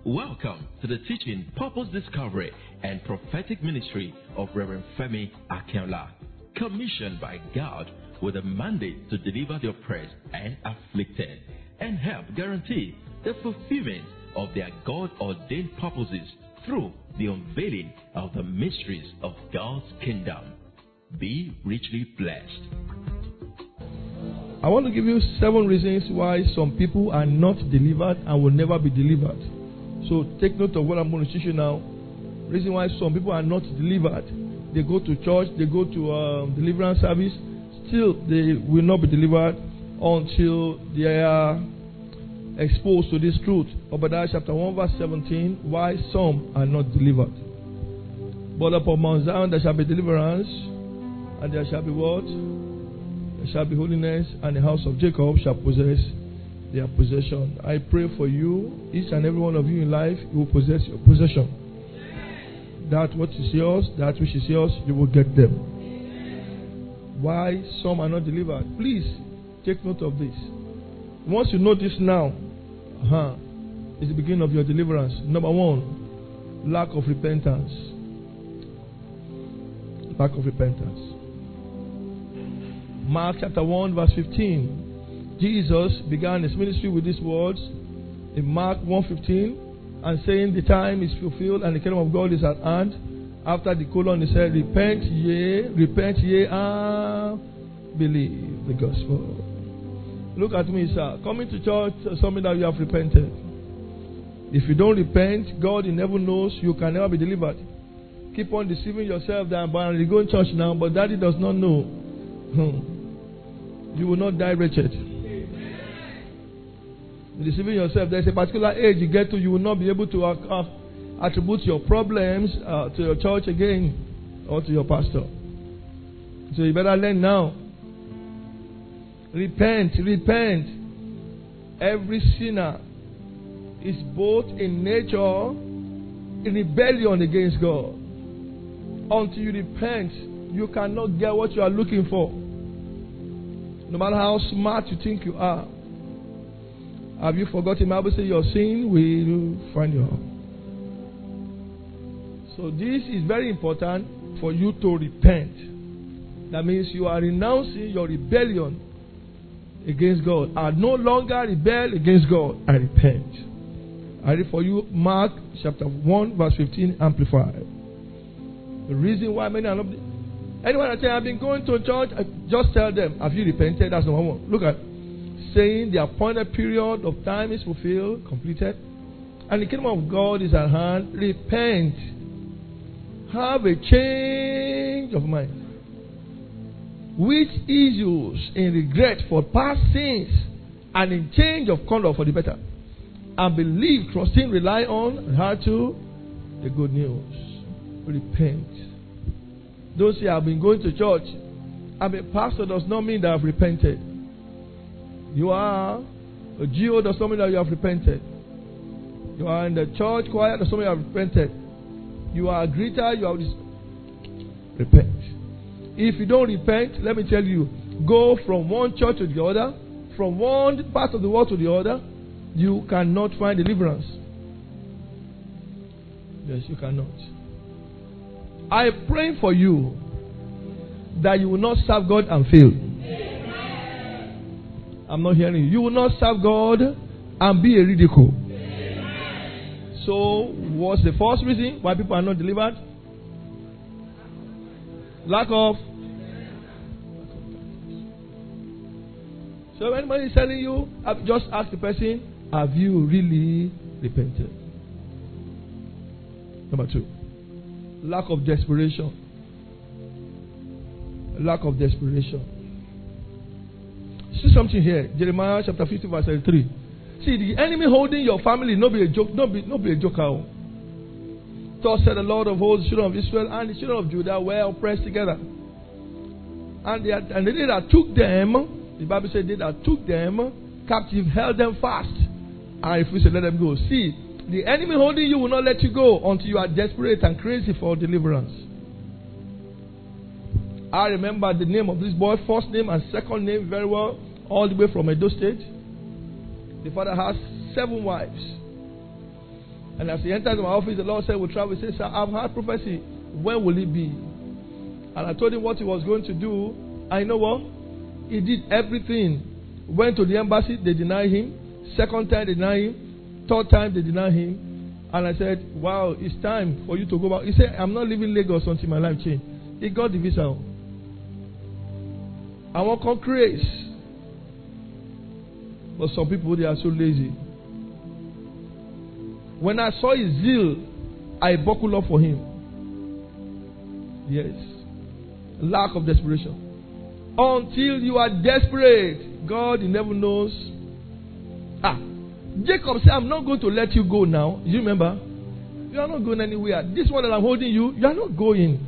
Welcome to the teaching, purpose discovery, and prophetic ministry of Reverend Femi Akinola, commissioned by God with a mandate to deliver the oppressed and afflicted and help guarantee the fulfillment of their God-ordained purposes through the unveiling of the mysteries of God's kingdom. Be richly blessed. I want to give you 7 reasons why some people are not delivered and will never be delivered. So take note of what I'm going to teach you now. Reason why some people are not delivered. They go to church, they go to deliverance service, still they will not be delivered until they are exposed to this truth. Obadiah chapter 1 verse 17, why some are not delivered. But upon Mount Zion there shall be deliverance, and there shall be what? There shall be holiness, and the house of Jacob shall possess their possession. I pray for you, each and every one of you in life, you will possess your possession. That what is yours, that which is yours, you will get them. Why some are not delivered? Please take note of this. Once you know this now, it's the beginning of your deliverance. Number 1, lack of repentance. Lack of repentance. Mark chapter 1 verse 15. Jesus began his ministry with these words in Mark 1:15, and saying, the time is fulfilled and the kingdom of God is at hand. After the colon, he said, repent ye, and believe the gospel. Look at me, sir. Coming to church is something that you have repented. If you don't repent, God in heaven knows you can never be delivered. Keep on deceiving yourself that you go to church now, but daddy does not know. You will not die wretched. Deceiving yourself. There's a particular age you get to, you will not be able to attribute your problems to your church again or to your pastor. So you better learn now. Repent. Every sinner is both in nature in rebellion against God. Until you repent, you cannot get what you are looking for. No matter how smart you think you are. Have you forgotten? The Bible says your sin will find you out. So this is very important for you to repent. That means you are renouncing your rebellion against God. I no longer rebel against God. I repent. I read for you Mark chapter 1 verse 15 amplified. The reason why many are not. Anyone that say I've been going to church, just tell them, have you repented? That's number 1. Look at saying the appointed period of time is fulfilled, completed, and the kingdom of God is at hand. Repent. Have a change of mind, which issues in regret for past sins and in change of conduct for the better. And believe, trusting, rely on, and how to the good news. Repent. Don't say I've been going to church. I'm a pastor does not mean that I've repented. You are a GO does not mean that you have repented. You are in the church choir does not mean you have repented. You are a greeter, you have this. Repent. If you don't repent, let me tell you, go from one church to the other, from one part of the world to the other, you cannot find deliverance. Yes, you cannot. I pray for you that you will not serve God and fail. I'm not hearing you. You will not serve God and be a ridicule. So, what's the first reason why people are not delivered? Lack of. So, when anybody is telling you, just ask the person, have you really repented? Number 2, lack of desperation. Lack of desperation. See something here. Jeremiah chapter 50 verse 33. See, the enemy holding your family, not be a joke, not be a joker. Thus said the Lord of hosts, the children of Israel and the children of Judah were oppressed together. And they that took them, the Bible said they that took them captive held them fast. And if we say let them go. See, the enemy holding you will not let you go until you are desperate and crazy for deliverance. I remember the name of this boy, first name and second name very well, all the way from Edo State. The father has 7 wives. And as he entered my office, the Lord said, we'll travel. He said, sir, I've had prophecy. When will it be? And I told him what he was going to do. And you know what? He did everything. Went to the embassy, they denied him. Second time, they denied him. Third time, they denied him. And I said, wow, it's time for you to go back. He said, I'm not leaving Lagos until my life change. He got the visa. I want concrete. But some people, they are so lazy. When I saw his zeal, I buckled up for him. Yes. Lack of desperation. Until you are desperate, God, He never knows. Jacob said, I'm not going to let you go now. You remember? You are not going anywhere. This one that I'm holding you, you are not going.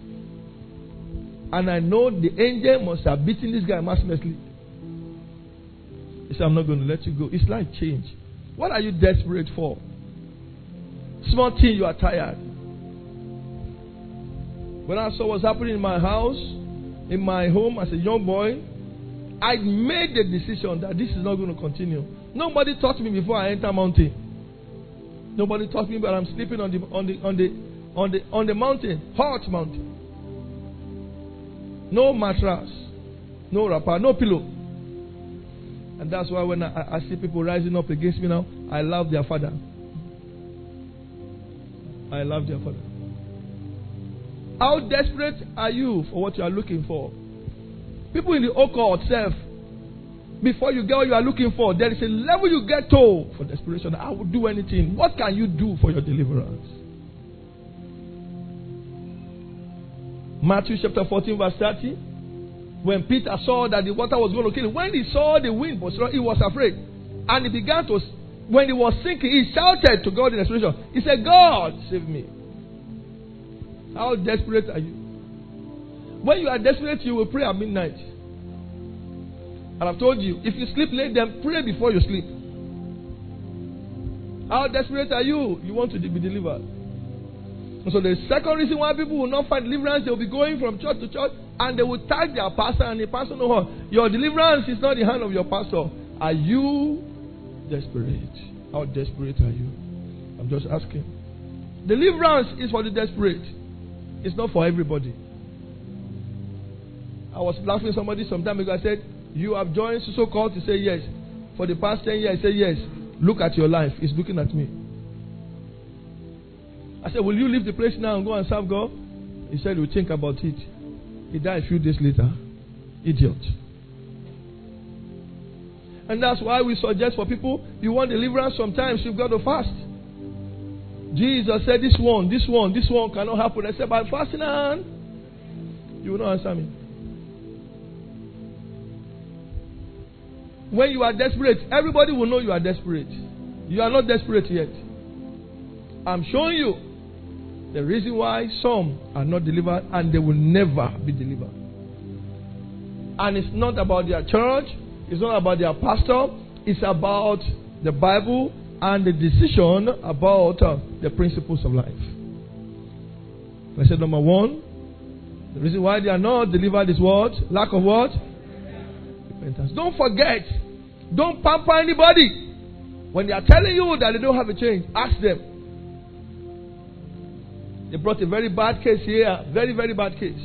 And I know the angel must have beaten this guy mercilessly. He said, I'm not going to let you go. It's like change. What are you desperate for? Small thing, you are tired. When I saw what's happening in my house, in my home as a young boy, I made the decision that this is not going to continue. Nobody taught me before I enter mountain. Nobody taught me, but I'm sleeping on the mountain, hot mountain. No mattress, no wrapper, no pillow. And that's why when I see people rising up against me now, I love their father. I love their father. How desperate are you for what you are looking for? People in the occult self, before you get what you are looking for, there is a level you get to for desperation. I will do anything. What can you do for your deliverance? Matthew chapter 14 verse 30. When Peter saw that the water was going to kill him, when he saw the wind was strong, he was afraid. And he began to, when he was sinking, he shouted to God in desperation. He said, God, save me. How desperate are you? When you are desperate, you will pray at midnight. And I've told you, if you sleep late, then pray before you sleep. How desperate are you? You want to be delivered. And so the second reason why people will not find deliverance, they will be going from church to church and they will tag their pastor, and the pastor knows what? Your deliverance is not the hand of your pastor. Are you desperate? How desperate are you? I'm just asking. Deliverance is for the desperate. It's not for everybody. I was laughing at somebody some time ago. I said, you have joined so-called to say yes. For the past 10 years, I said yes. Look at your life. It's looking at me. I said, will you leave the place now and go and serve God? He said, we'll think about it. He died a few days later. Idiot. And that's why we suggest for people, you want deliverance, sometimes you've got to fast. Jesus said, this one cannot happen. I said, by fasting, and you will not answer me. When you are desperate, everybody will know you are desperate. You are not desperate yet. I'm showing you the reason why some are not delivered and they will never be delivered. And it's not about their church. It's not about their pastor. It's about the Bible and the decision about the principles of life. I said number one, the reason why they are not delivered is what? Lack of what? Repentance. Don't forget. Don't pamper anybody. When they are telling you that they don't have a change, ask them. They brought a very bad case here. Very, very bad case.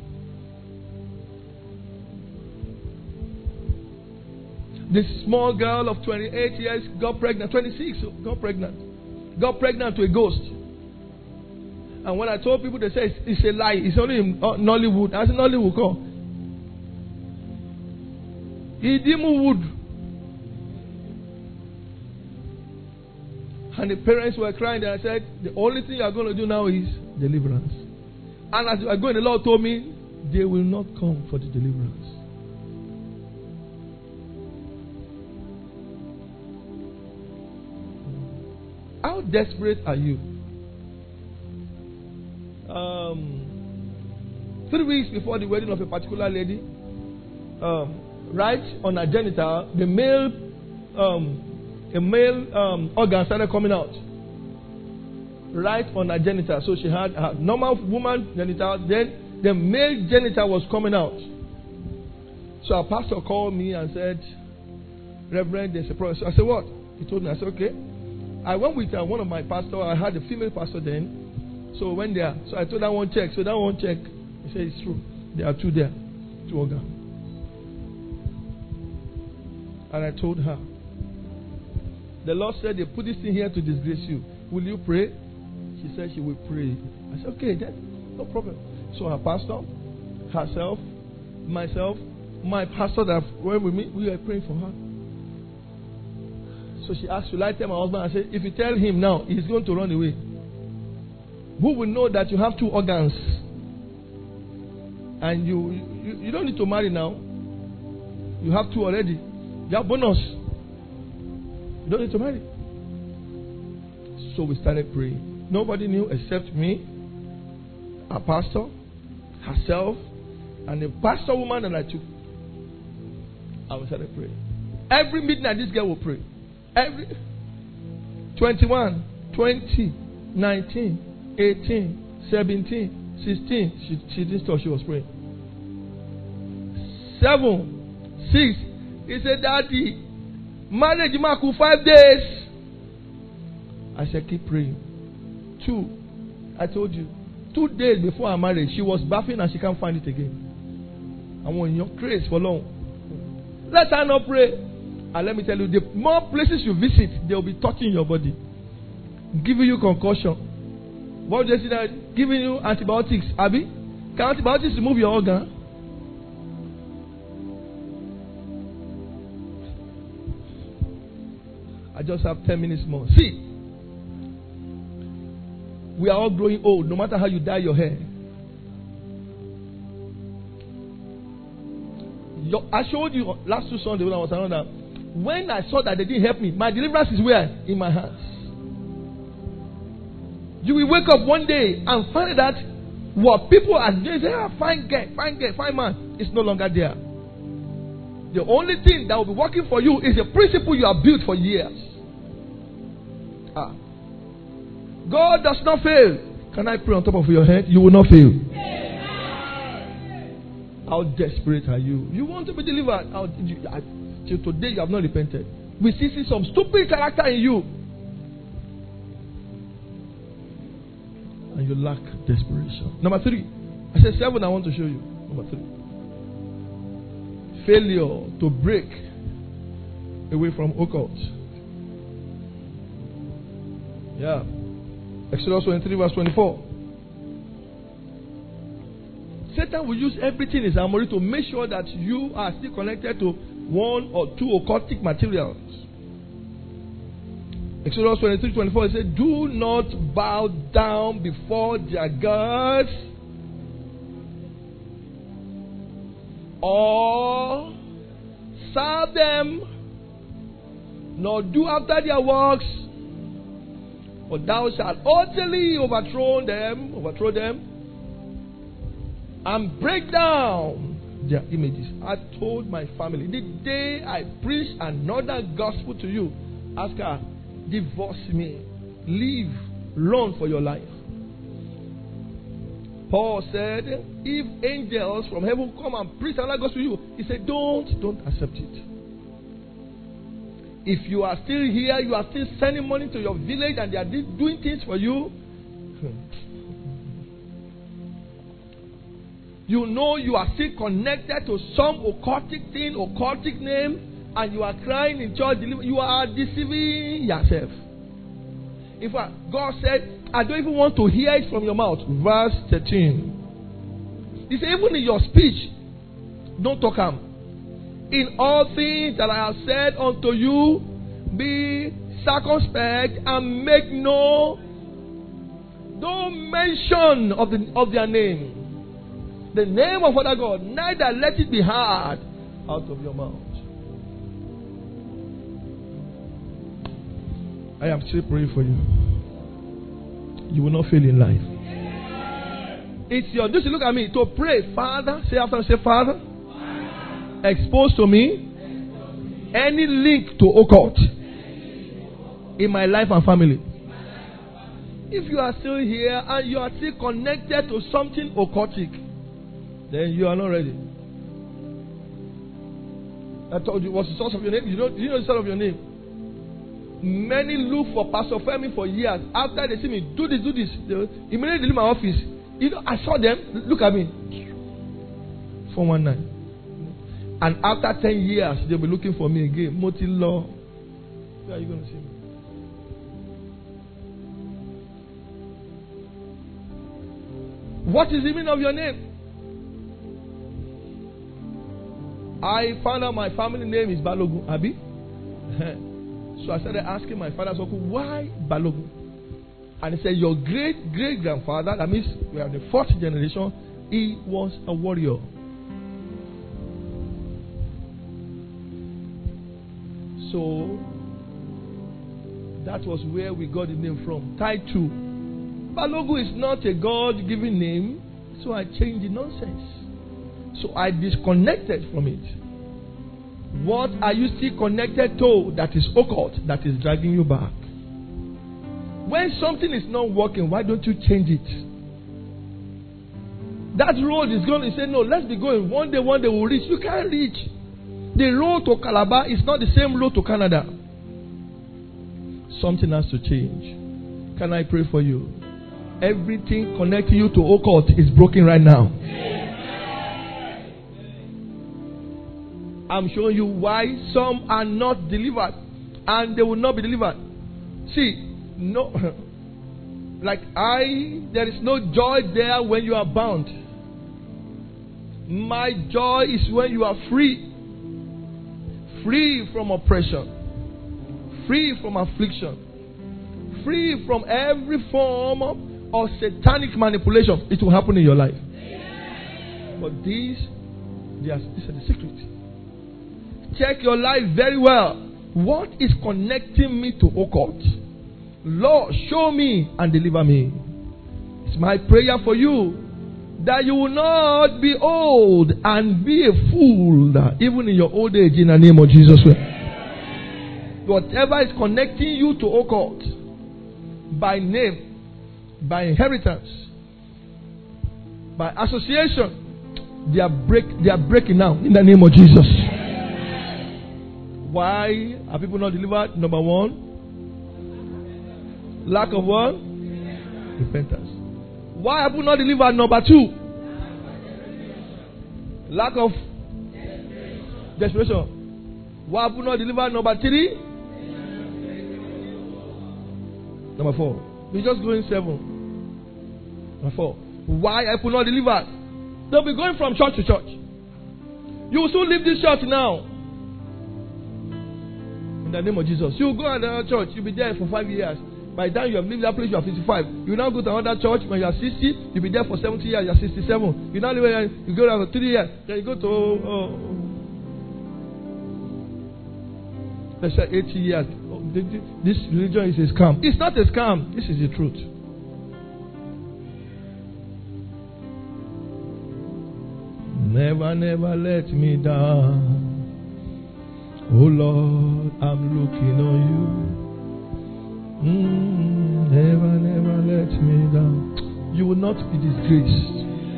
This small girl of 28 years got pregnant. 26 got pregnant. Got pregnant to a ghost. And when I told people, they say it's a lie. It's only in Nollywood. I said, Nollywood, come. Wood. And the parents were crying, and I said, the only thing you are going to do now is deliverance. And as you are going, the Lord told me, they will not come for the deliverance. How desperate are you? 3 weeks before the wedding of a particular lady, right on her genital, the male organ started coming out. Right on her genital. So she had her normal woman genital, then the male genital was coming out. So our pastor called me and said, Reverend, there's a problem. So I said, what? He told me. I said, okay. I went with one of my pastors. I had a female pastor then. So when there, so I told that one check. So that one check. He said it's true. There are 2 there, 2 organs. And I told her, the Lord said they put this thing here to disgrace you. Will you pray? She said she will pray. I said, okay, then no problem. So her pastor, herself, myself, my pastor that went with me, we were praying for her. So she asked, will I tell my husband? I said, if you tell him now, he's going to run away. Who will know that you have 2 organs? And you don't need to marry now. You have 2 already. You have bonus. You don't need to marry. So we started praying. Nobody knew except me, our pastor, herself, and the pastor woman that I took. And we started praying. Every midnight, this girl will pray. Every 21, 20, 19, 18, 17, 16. She didn't stop. She was praying. 7, 6. He said, Daddy, marriage mark 5 days. I said, keep praying. 2. I told you. 2 days before our marriage, she was bathing and she can't find it again. I want your grace for long. Let her not pray. And let me tell you, the more places you visit, they will be touching your body, giving you concussion. What did they say that? Giving you antibiotics. Abi, can antibiotics remove your organ? I just have 10 minutes more. See, we are all growing old, no matter how you dye your hair. I showed you last 2 Sundays when I was around that. When I saw that they didn't help me, my deliverance is where? In my hands. You will wake up one day and find that what people are doing, fine man, is no longer there. The only thing that will be working for you is a principle you have built for years. God does not fail. Can I pray on top of your head? You will not fail. How desperate are you? You want to be delivered. Till today you have not repented. We see some stupid character in you. And you lack desperation. Number 3. I said 7 I want to show you. Number 3. Failure to break away from occult. Yeah. Exodus 23 verse 24. Satan will use everything in his armory to make sure that you are still connected to 1 or 2 occultic materials. Exodus 23, 24, it said, do not bow down before their gods or serve them, nor do after their works, for thou shalt utterly overthrow them, and break down their images. I told my family, the day I preach another gospel to you, ask her, divorce me, leave, run for your life. Paul said, if angels from heaven come and preach another gospel to you, he said, don't accept it. If you are still here, you are still sending money to your village and they are doing things for you, you know you are still connected to some occultic thing, occultic name, and you are crying in church, you are deceiving yourself. In fact, God said, I don't even want to hear it from your mouth. Verse 13. He said, even in your speech, don't talk harm. In all things that I have said unto you, be circumspect and make no mention of their name. The name of other God, neither let it be heard out of your mouth. I am still praying for you. You will not fail in life. It's your duty. Look at me. To pray, Father. Say after, say, Father. Expose to me any link to occult in my life and family. If you are still here and you are still connected to something occultic, then you are not ready. I told you what's the source of your name. You know the source of your name. Many look for Pastor Femi for years. After they see me, do this, they immediately leave my office. You know, I saw them. Look at me. 419. And after 10 years, they'll be looking for me again. Moti Law. Where are you going to see me? What is the meaning of your name? I found out my family name is Balogun. Abi? So I started asking my father's uncle, why Balogun? And he said, your great-great-grandfather, that means we are the 4th generation, he was a warrior. So, that was where we got the name from. Title. Balogun is not a God-given name, so I changed the nonsense. So I disconnected from it. What are you still connected to that is occult, that is dragging you back? When something is not working, why don't you change it? That road is going to say, no, let's be going. One day we'll reach. You can't reach. The road to Calabar is not the same road to Canada. Something has to change. Can I pray for you? Everything connecting you to occult is broken right now. I'm showing you why some are not delivered and they will not be delivered. See, no, there is no joy there when you are bound. My joy is when you are free. Free from oppression. Free from affliction. Free from every form of satanic manipulation. It will happen in your life. But these are the secret. Check your life very well. What is connecting me to occult? Lord, show me and deliver me. It's my prayer for you that you will not be old and be a fool, even in your old age, in the name of Jesus. Whatever is connecting you to occult, by name, by inheritance, by association, they are breaking now in the name of Jesus. Why are people not delivered? Number one, lack of what? Repentance. Why are people not delivered? Number two, lack of desperation. Why are people not delivered? Number three, number four. We're just going 7. Number 4. Why are people not delivered? They'll be going from church to church. You will soon leave this church now. In the name of Jesus. You will go to another church. You'll be there for 5 years. By the time you have lived that place, you are 55. You will now go to another church when you are 60. You'll be there for 70 years. You are 67. You now live there. You go there for 3 years. Then you go to let's say 80 years. This religion is a scam. It's not a scam. This is the truth. Never, never let me down. Oh Lord, I'm looking on you. Never, never let me down. You will not be disgraced.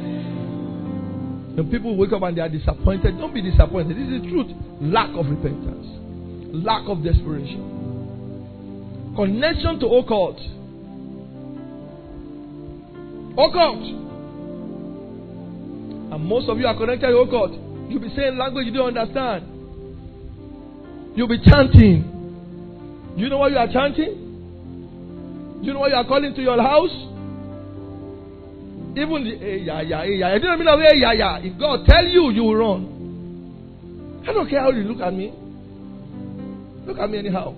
When people wake up and they are disappointed, don't be disappointed. This is the truth. Lack of repentance. Lack of desperation. Connection to occult. Occult. And most of you are connected to occult. You'll be saying language you don't understand. You'll be chanting. You know what you are chanting? You know what you are calling to your house? Even the I didn't mean if God tell you, you will run. I don't care how you look at me. Look at me anyhow.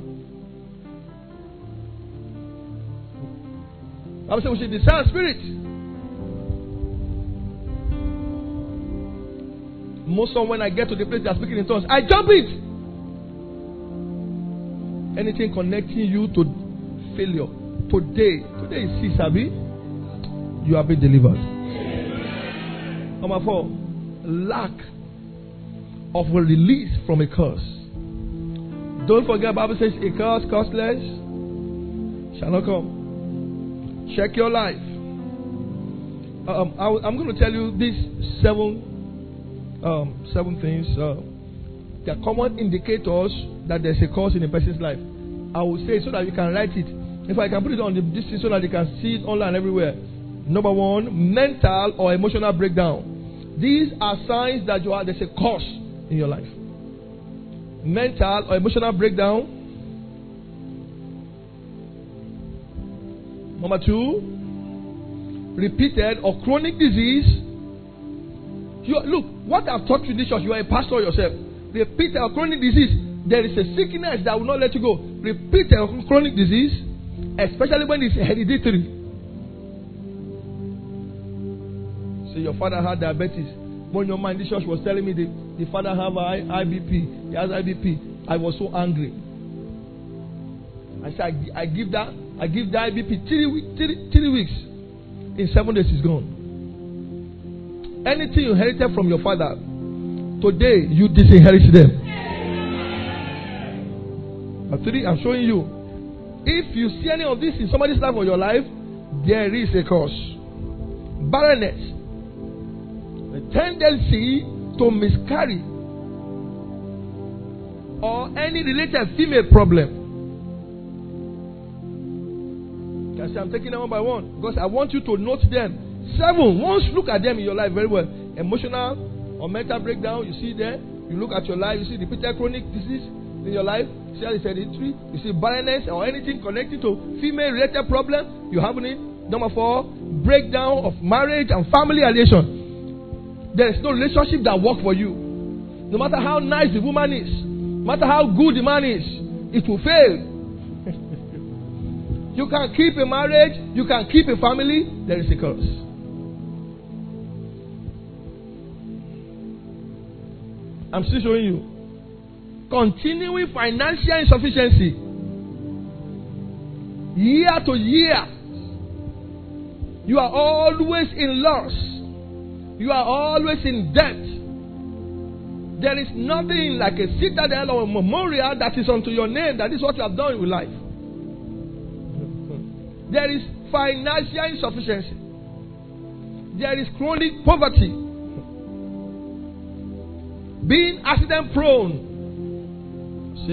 I say we should discern spirit. Most of when I get to the place they are speaking in tongues, I jump it. Anything connecting you to failure. Today is Sabi. You have been delivered. Number 4, lack of a release from a curse. Don't forget, the Bible says, a curse, curseless, shall not come. Check your life. I'm going to tell you these 7 things. They are common indicators that there's a curse in a person's life. I will say it so that you can write it. If I can put it on this thing so that you can see it online everywhere. Number 1, mental or emotional breakdown. These are signs that there's a cause in your life. Mental or emotional breakdown. Number 2, repeated or chronic disease. Look, what I've taught you in this church, you are a pastor yourself. Repeated or chronic disease. There is a sickness that will not let you go. Repeated or chronic disease, especially when it's hereditary. So your father had diabetes. When your man in this church was telling me the father have IBP, he has IBP, I was so angry. I said, I give the IBP 3 weeks. In 7 days, it's gone. Anything you inherited from your father, today you disinherit them. But 3, I'm showing you. If you see any of this in somebody's life or your life, there is a cause. Barrenness. A tendency to miscarry. Or any related female problem. Can see I'm taking them one by one. Because I want you to note them. 7. Once you look at them in your life very well. Emotional or mental breakdown, you see there. You look at your life, you see repeated chronic disease in your life. You see hereditary. You see barrenness or anything connected to female-related problem. You have it. Number 4, breakdown of marriage and family relation. There is no relationship that works for you. No matter how nice the woman is, no matter how good the man is, it will fail. You can keep a marriage, you can keep a family, there is a curse. I'm still showing you. Continuing financial insufficiency. Year to year. You are always in loss. You are always in debt. There is nothing like a citadel or a memorial that is unto your name. That is what you have done with life. There is financial insufficiency. There is chronic poverty. Being accident prone. 6.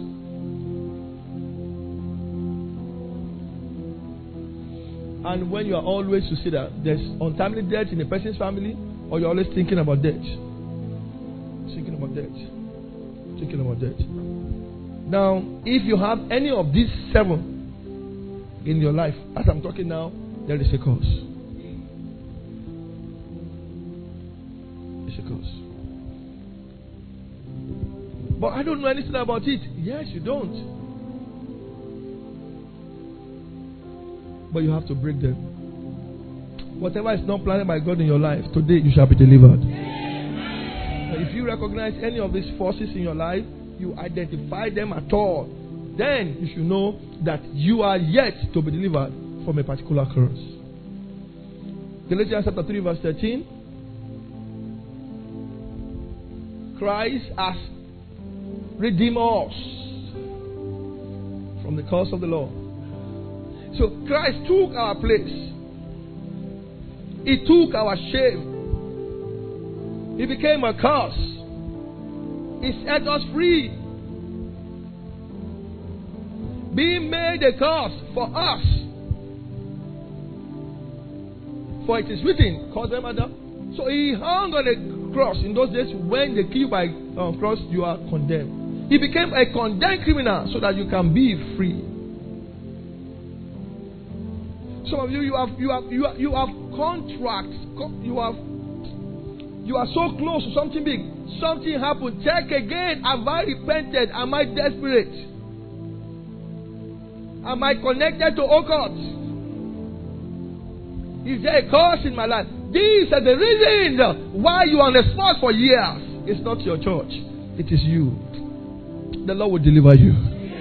And when you are always, to see that there's untimely death in a person's family, or you're always thinking about death. Thinking about death. Thinking about death. Now, if you have any of these 7 in your life, as I'm talking now, there is a cause. It's a cause. But I don't know anything about it. Yes, you don't. But you have to break them. Whatever is not planned by God in your life, today you shall be delivered. If you recognize any of these forces in your life, you identify them at all, then you should know that you are yet to be delivered from a particular curse. Galatians chapter 3 verse 13. Christ has redeemed us from the curse of the law. So Christ took our place. He took our shame. He became a curse. He set us free. Being made a curse for us. For it is written, cause them Adam. So he hung on a cross. In those days, when they kill you by cross, you are condemned. He became a condemned criminal so that you can be free. Some of you have contracts. You are so close to something big. Something happened. Check again. Have I repented? Am I desperate? Am I connected to occult? Is there a cause in my life? These are the reasons why you are on the spot for years. It's not your church. It is you. The Lord will deliver you.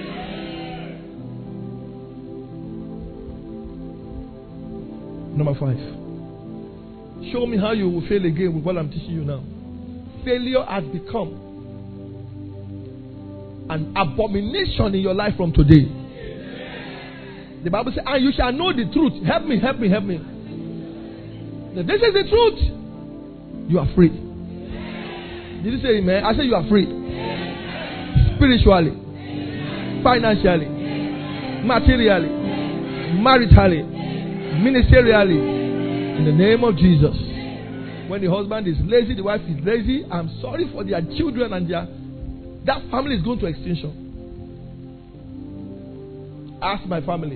Number 5. Show me how you will fail again with what I'm teaching you now. Failure has become an abomination in your life from today. The Bible says, and you shall know the truth. Help me, help me, help me. This is the truth. You are free. Did you say amen? I said you are free. Spiritually, financially, materially, maritally, ministerially, in the name of Jesus. When the husband is lazy, the wife is lazy, I'm sorry for their children and that family is going to extinction. Ask my family.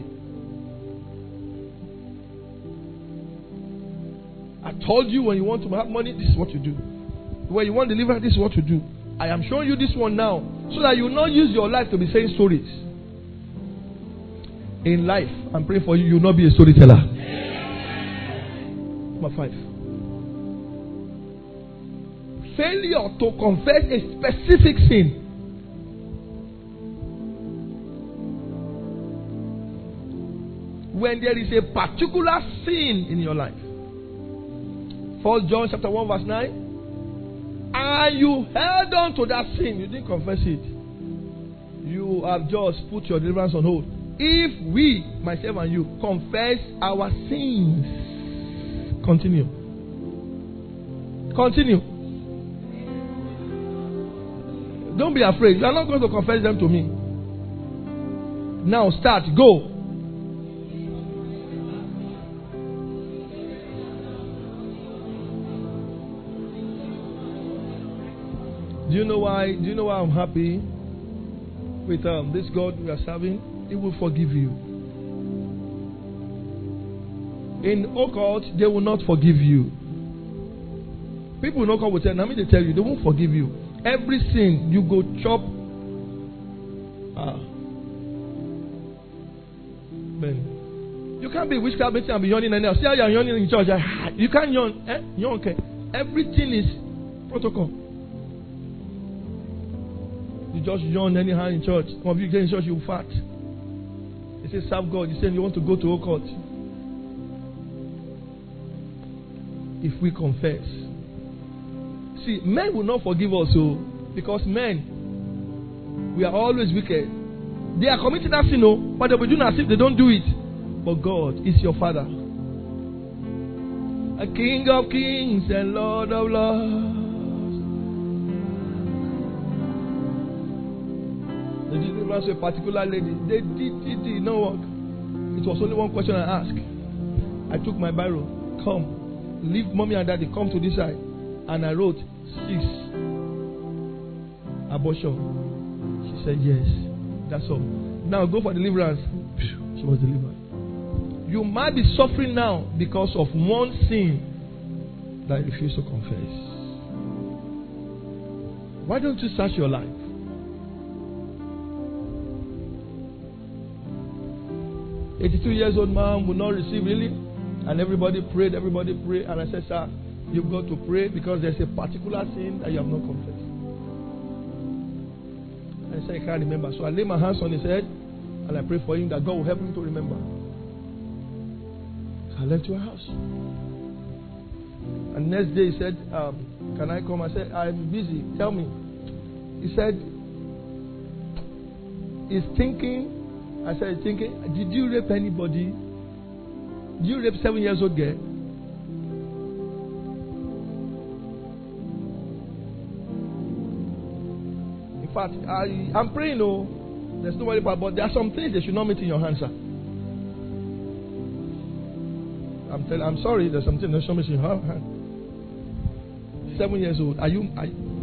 I told you when you want to have money, this is what you do. When you want deliverance, this is what you do. I am showing you this one now so that you will not use your life to be saying stories. In life, I'm praying for you, you will not be a storyteller. Number 5. Failure to confess a specific sin. When there is a particular sin in your life. 1 John chapter 1 verse 9. And you held on to that sin. You didn't confess it. You have just put your deliverance on hold. If we, myself and you, confess our sins. Continue. Continue. Don't be afraid. You are not going to confess them to me. Now start. Go. Do you know why I'm happy with this God we are serving? He will forgive you. In occult, they will not forgive you. People in occult will tell, they tell you, they won't forgive you. Every sin you go chop. Man. You can't be witchcraft meeting and be yawning anyhow. See how you are yawning in church. You can't yawn. Yawn, okay. Everything is protocol. You just yawn anyhow in church. Some of you get in church, you fart. You say, serve God. You say you want to go to occult. If we confess. See, men will not forgive us, because men, we are always wicked. They are committing that sin, but they will do as if they don't do it. But God is your Father, a King of kings and Lord of lords. The deliverance of a particular lady, they did not work. It was only one question I asked. I took my Bible, come, leave mommy and daddy, come to this side, and I wrote 6 abortion. She said yes. That's all. Now go for deliverance. She was delivered. You might be suffering now because of one sin that you refuse to confess. Why don't you search your life? An 82-year-old man will not receive healing, and everybody prayed. And I said, sir, you've got to pray because there's a particular sin that you have not confessed. And he said, I can't remember. So I lay my hands on his head and I pray for him that God will help him to remember. So I left to a house. And next day he said, can I come? I said, I'm busy. Tell me. He said, he's thinking. I said, thinking, did you rape anybody? Did you rape 7-year-old girl? In fact, I'm praying, there's no worry about, but there are some things they should not meet in your hands, sir. I'm sorry, there's something that should not meet in your hand. 7 years old. Are you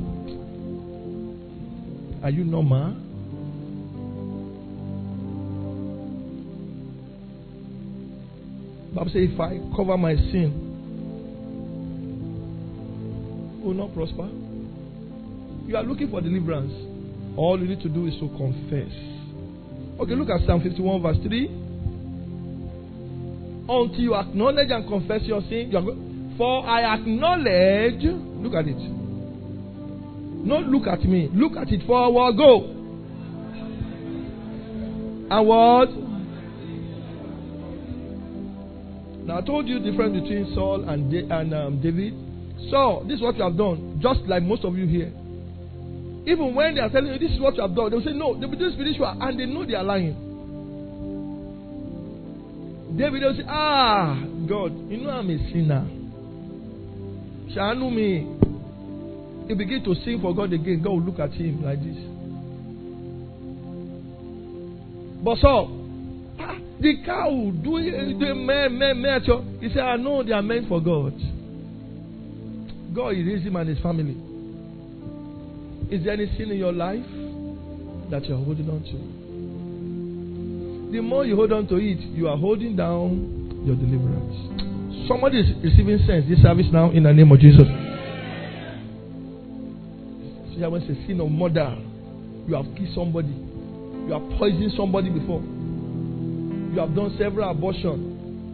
normal? Bible says, if I cover my sin, will not prosper. You are looking for deliverance. All you need to do is to confess. Okay, look at Psalm 51 verse 3. Until you acknowledge and confess your sin, for I acknowledge. Look at it. Not look at me. Look at it forward. Go. And what? Now I told you the difference between Saul and David. Saul, this is what you have done. Just like most of you here. Even when they are telling you this is what you have done, they will say no, they will be doing spiritual, and they know they are lying. David will say, God, you know I'm a sinner. Shanu me. He begin to sing for God again. God will look at him like this. But Saul, The cow will do it. He said, I know they are meant for God. God erased him and his family. Is there any sin in your life that you are holding on to? The more you hold on to it, you are holding down your deliverance. Somebody is receiving sense this service now in the name of Jesus. So you have a sin of murder. You have killed somebody. You have poisoned somebody before. You have done several abortions.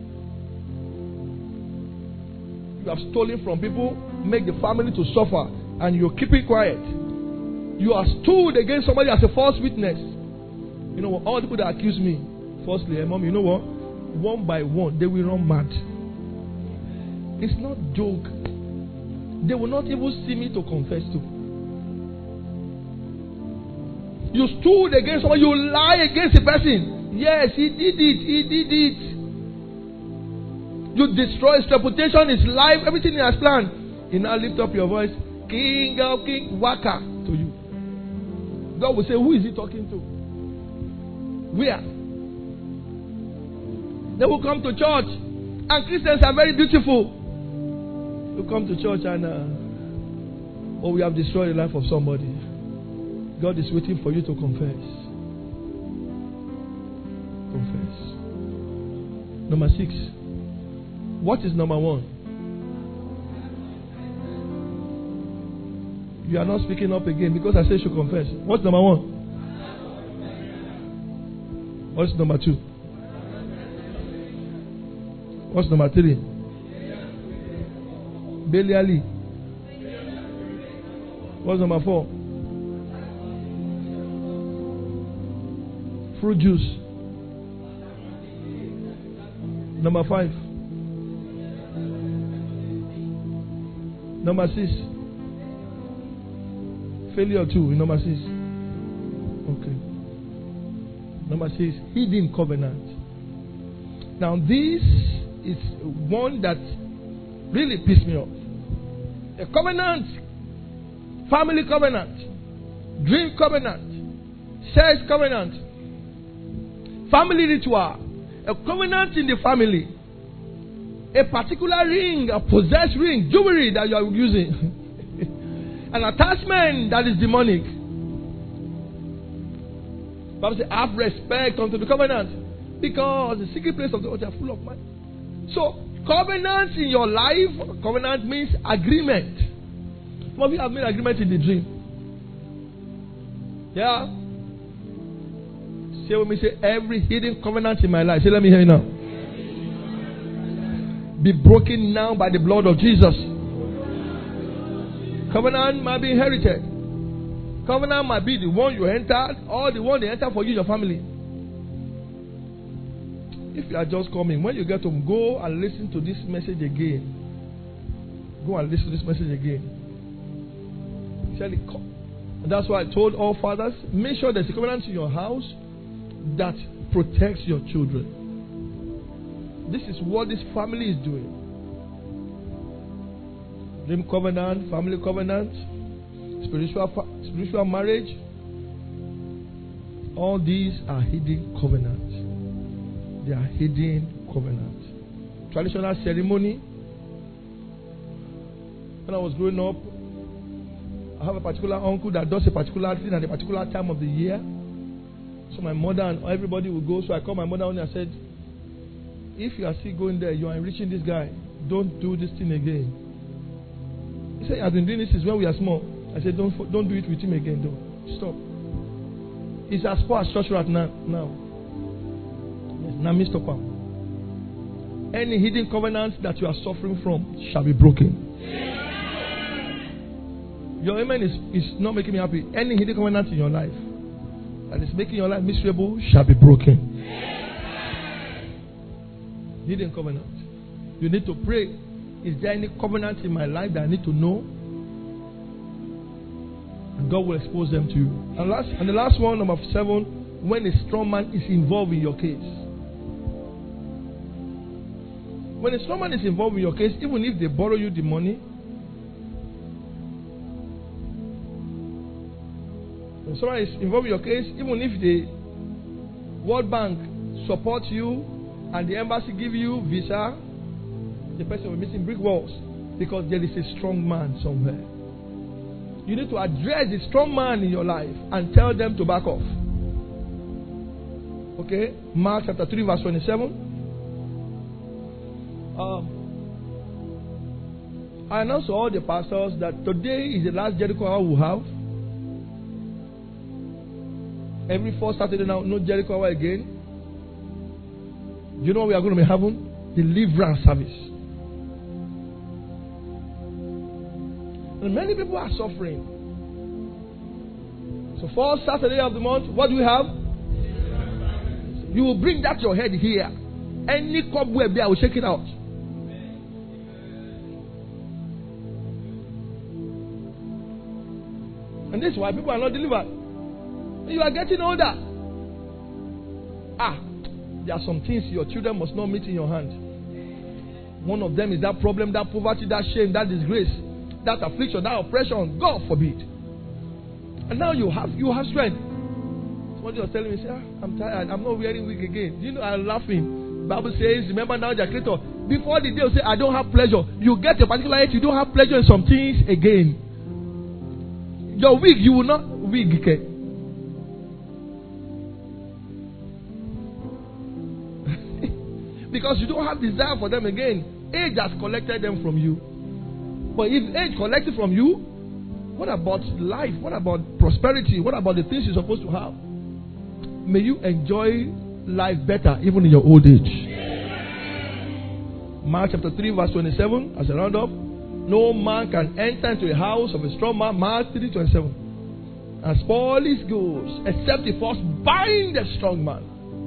You have stolen from people, make the family to suffer, and you keep it quiet. You are stood against somebody as a false witness. You know what? All the people that accuse me falsely, mom, you know what? One by one, they will run mad. It's not joke. They will not even see me to confess to. You stood against someone, you lie against a person. Yes, he did it. You destroy his reputation, his life, everything he has planned. You now lift up your voice, King of King, Waka, to you. God will say, who is he talking to? Where? They will come to church. And Christians are very beautiful. You come to church and we have destroyed the life of somebody. God is waiting for you to confess. Confess. Number 6. What is number 1? You are not speaking up again because I said you should confess. What's number 1? What's number 2? What's number 3? Belially. What's number 4? Fruit juice. Number 5. Number 6. Failure 2 in number 6. Okay. Number 6. Hidden covenant. Now this is one that really pissed me off. A covenant. Family covenant. Dream covenant. Sex covenant. Family ritual. A covenant in the family. A particular ring, a possessed ring, jewelry that you are using. An attachment that is demonic. Bible says, have respect unto the covenant. Because the secret place of the altar are full of money. So, covenant in your life, covenant means agreement. Some of you have made agreement in the dream. Yeah? Say with me, say, every hidden covenant in my life. Say, let me hear you now. Be broken now by the blood of Jesus. Covenant might be inherited. Covenant might be the one you entered or the one they enter for you, your family. If you are just coming, when you get home, go and listen to this message again. Go and listen to this message again. And that's why I told all fathers, make sure there's a covenant in your house that protects your children. This is what this family is doing. Dream covenant, family covenant, spiritual marriage. All these are hidden covenants. They are hidden covenants. Traditional ceremony. When I was growing up, I have a particular uncle that does a particular thing at a particular time of the year. So my mother and everybody will go. So I called my mother and I said, if you are still going there, you are enriching this guy. Don't do this thing again. He said, I've been doing this since when we are small. I said, don't do it with him again, though. Stop. It's as far as church right now. Yes, now, Mr. Pam. Any hidden covenants that you are suffering from shall be broken. Your amen is not making me happy. Any hidden covenant in your life that is making your life miserable shall be broken. Hidden covenant. You need to pray. Is there any covenant in my life that I need to know? And God will expose them to you. And the last one, number 7, when a strong man is involved in your case. When a strong man is involved in your case, even if they borrow you the money, when someone is involved in your case, even if the World Bank support you and the embassy give you visa, the person will be missing brick walls because there is a strong man somewhere. You need to address the strong man in your life and tell them to back off. Okay? Mark chapter 3 verse 27. I announce to all the pastors that today is the last Jericho hour we have. Every 4th Saturday now, no Jericho hour again. You know what we are going to be having? Deliverance service. And many people are suffering. So 4th Saturday of the month, what do we have? You will bring that to your head here. Any cobweb there, I will shake it out. And this is why people are not delivered. You are getting older. There are some things your children must not meet in your hand. One of them is that problem, that poverty, that shame, that disgrace, that affliction, that oppression. God forbid. And now you have strength. Somebody was telling me, say, I'm tired. I'm not wearing wig again. You know, I'm laughing. Bible says, remember now the Creator. Before the day you say, I don't have pleasure. You get a particular age, you don't have pleasure in some things again. Your wig, you will not wig again. Because you don't have desire for them again. Age has collected them from you. But if age collected from you, what about life? What about prosperity? What about the things you're supposed to have? May you enjoy life better even in your old age. Mark chapter 3 verse 27 as a roundup. No man can enter into a house of a strong man. Mark 3:27. And spoil his goods except he first bind the strong man.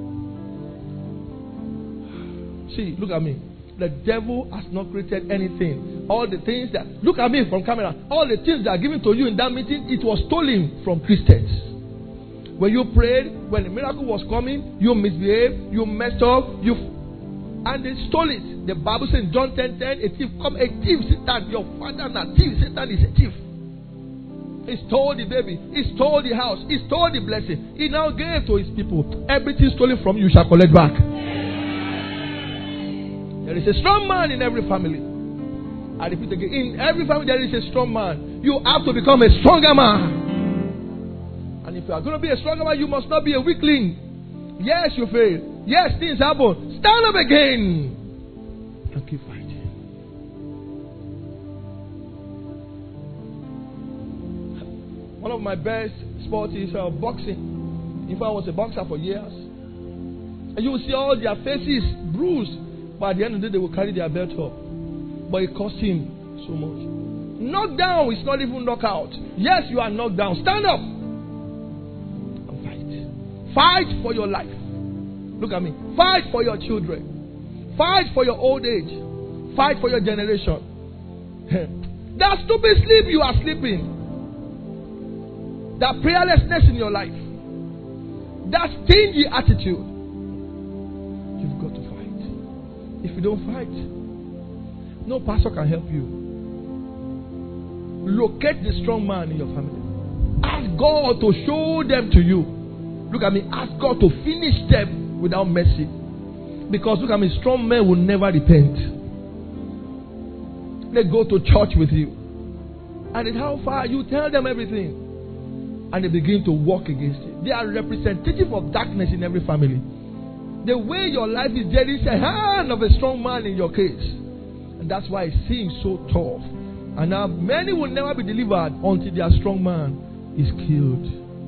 See, look at me. The devil has not created anything. All the things that, look at me from camera, all the things that are given to you in that meeting, it was stolen from Christians. When you prayed, when the miracle was coming, you misbehaved, you messed up, and they stole it. The Bible says in John 10:10, a thief come, a thief, Satan, your father and a thief, Satan is a thief. He stole the baby, he stole the house, he stole the blessing. He now gave to his people. Everything stolen from you shall collect back. There is a strong man in every family. I repeat again, in every family there is a strong man. You have to become a stronger man. And if you are going to be a stronger man, you must not be a weakling. Yes, you fail. Yes, things happen. Stand up again and keep fighting. One of my best sports is boxing. In fact, I was a boxer for years. And you will see all their faces bruised. But at the end of the day, they will carry their belt up. But it cost him so much. Knockdown is not even knockout. Yes, you are knocked down. Stand up and fight. Fight for your life. Look at me. Fight for your children. Fight for your old age. Fight for your generation. That stupid sleep you are sleeping. That prayerlessness in your life. That stingy attitude. You've got to fight. If you don't fight, no pastor can help you. Locate the strong man in your family. Ask God to show them to you. Look at me. Ask God to finish them without mercy. Because look at me, strong men will never repent. They go to church with you. And it's how far you tell them everything. And they begin to walk against it. They are representative of darkness in every family. The way your life is, there is a hand of a strong man in your case. And that's why it seems so tough. And now many will never be delivered until their strong man is killed.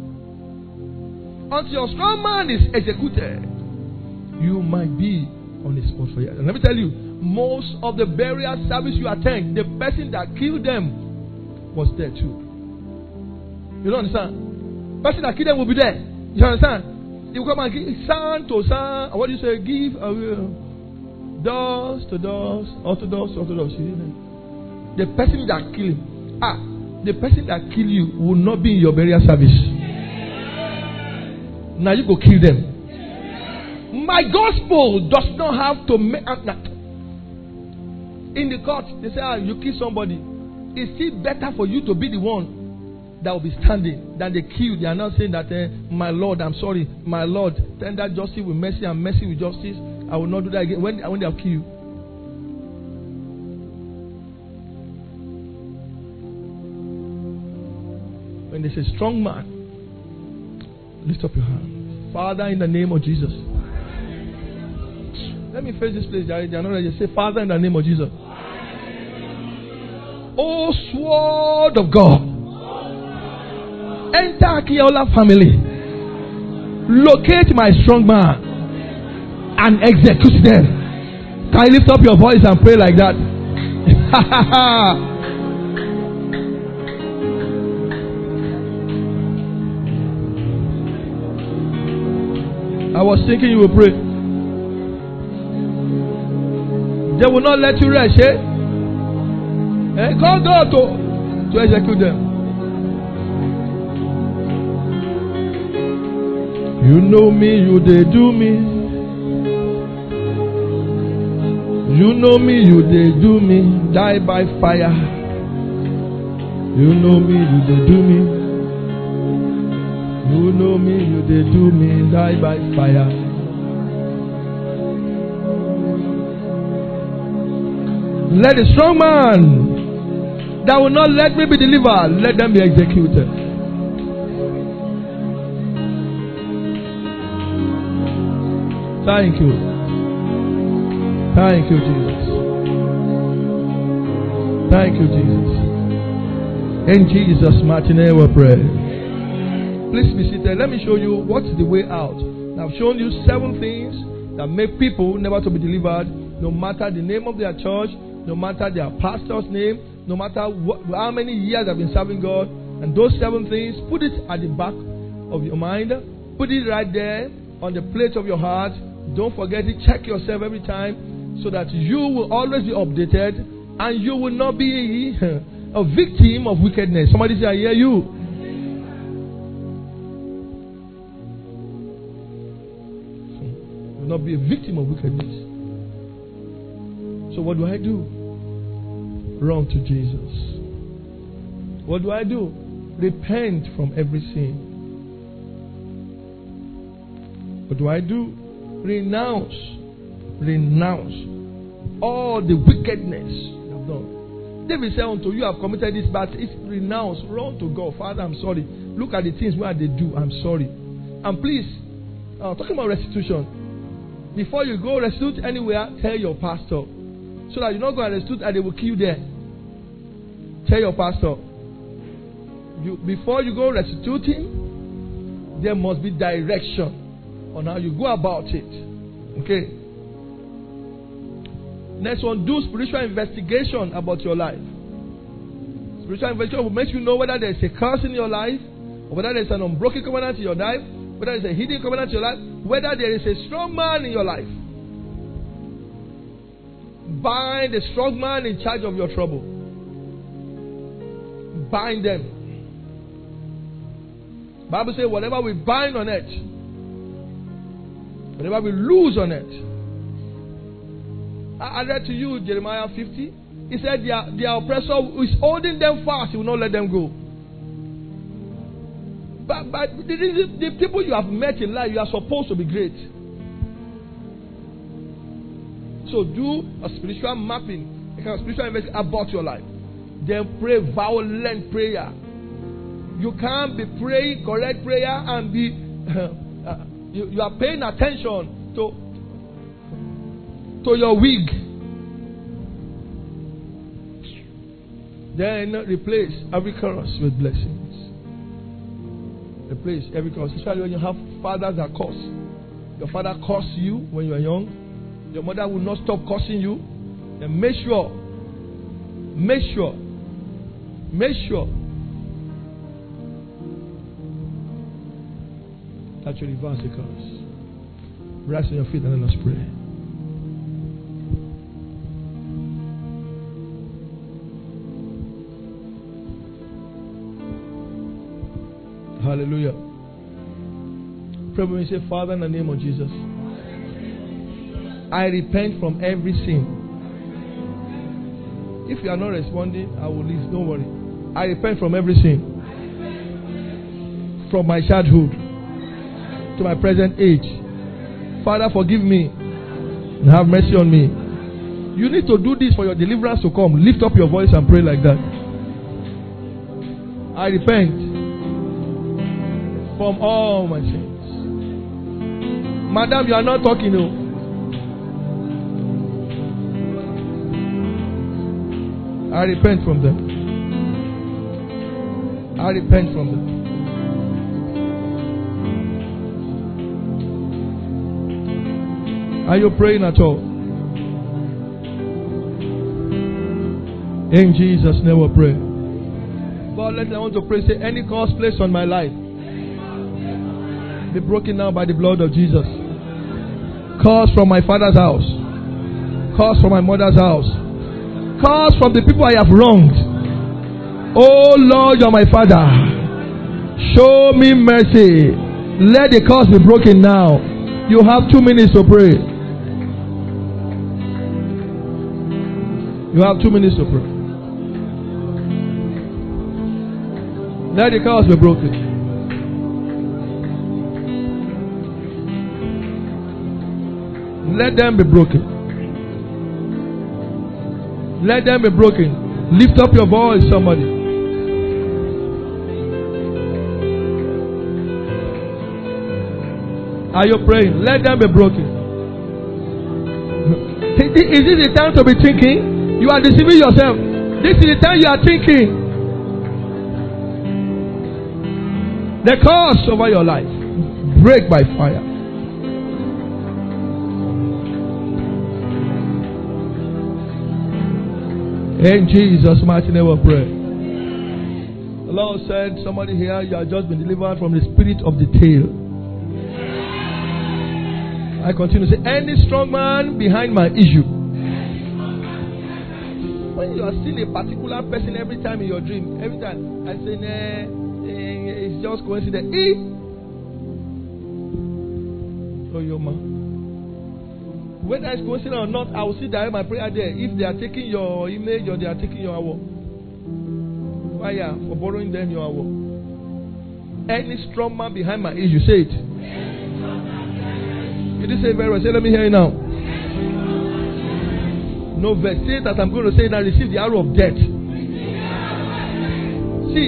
Until your strong man is executed, you might be on the spot for years. And let me tell you, most of the burial service you attend, the person that killed them was there too. You don't understand? The person that killed them will be there. You understand? You come and give son to son. What do you say? Give dust to dust, orthodox to orthodox. The person that kill him, the person that kill you will not be in your burial service. Now you go kill them. My gospel does not have to make. In the court, they say, you kill somebody. It's still better for you to be the one that will be standing than they kill. They are not saying that, my Lord, I'm sorry, my Lord, tender justice with mercy and mercy with justice. I will not do that again. When they'll kill you. When there's a strong man, lift up your hand. Father, in the name of Jesus. Let me face this place. They are not ready. Say, Father, in the name of Jesus. Oh, sword of God, enter Akiola family. Locate my strong man and execute them. Can you lift up your voice and pray like that? I was thinking you will pray. They will not let you rest, eh? Call God to execute them. You know me, you they do me. You know me, you they do me. Die by fire. You know me, you they do me. You know me, you they do me. Die by fire. Let the strong man that will not let me be delivered, let them be executed. Thank you. Thank you, Jesus. Thank you, Jesus. In Jesus' mighty name we pray. Please be seated. Let me show you what's the way out. I've shown you 7 things that make people never to be delivered, no matter the name of their church, no matter their pastor's name, no matter how many years they've been serving God. And those 7 things, put it at the back of your mind. Put it right there on the plate of your heart. Don't forget it. Check yourself every time so that you will always be updated and you will not be a victim of wickedness. Somebody say, I hear you. You will not be a victim of wickedness. So what do I do? Run to Jesus. What do I do? Repent from every sin. What do I do? Renounce all the wickedness you have done. David said unto you, have committed this, but it's renounce. Run to God. Father, I'm sorry. Look at the things where they do. I'm sorry. And please, talking about restitution. Before you go restitute anywhere, tell your pastor. So that you're not going to restitute and they will kill you there. Tell your pastor. Before you go restituting, there must be direction on how you go about it. Okay. Next one, do spiritual investigation about your life. Spiritual investigation will make you know whether there is a curse in your life, or whether there is an unbroken covenant in your life, whether there is a hidden covenant in your life, whether there is a strong man in your life. Bind the strong man in charge of your trouble. Bind them. Bible says whatever we bind on earth, whatever we lose on earth. I read to you Jeremiah 50. He said their oppressor is holding them fast. He will not let them go. But the people you have met in life, you are supposed to be great. So do a spiritual mapping, a kind of spiritual investigation about your life. Then pray violent prayer. You can't be praying correct prayer and be you are paying attention to your wig. Then replace every curse with blessings. Replace every curse, especially when you have fathers that curse. Your father cursed you when you were young. Your mother will not stop cursing you. Then make sure that you reverse the curse. Rise on your feet and let us pray. Hallelujah. Pray when we say, Father, in the name of Jesus, I repent from every sin. If you are not responding, I will leave. Don't worry. I repent from every sin. from my childhood to my present age. Father, forgive me and have mercy on me. You need to do this for your deliverance to come. Lift up your voice and pray like that. I repent from all my sins. Madam, you are not talking, no. I repent from them. I repent from them. Are you praying at all? In Jesus' name we pray. God, I want to pray. Say, any curse placed on my life be broken now by the blood of Jesus. Curse from my father's house. Curse from my mother's house. Curse from the people I have wronged. Oh Lord, you are my Father. Show me mercy. Let the curse be broken now. You have 2 minutes to pray. You have 2 minutes to pray. Let the curse be broken. Let them be broken. Let them be broken. Lift up your voice, somebody. Are you praying? Let them be broken. Is this the time to be thinking? You are deceiving yourself. This is the time you are thinking. The curse over your life, break by fire. In Jesus' mighty name we pray. The Lord said, somebody here, you have just been delivered from the spirit of the tail. I continue to say, any strong man behind my issue. When you are seeing a particular person every time in your dream, every time I say, it's just coincidence. Oh, your man. Whether it's coincidence or not, I will see that my prayer there. If they are taking your image or they are taking your hour. Fire for borrowing them your hour. Any strong man behind my issue, say it. You didn't say it very well. Say, let me hear you now. No verse. Say that I'm going to say now. Receive the arrow of death. See,